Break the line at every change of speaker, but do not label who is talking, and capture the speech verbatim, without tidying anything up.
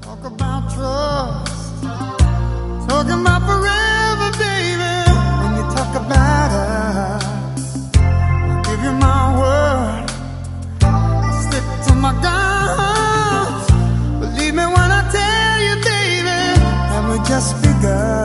Talk about trust, talking about forever, baby. When you talk about us, I'll give you my word, I'll stick to my guns. Believe me when I tell you, baby, that we just begun.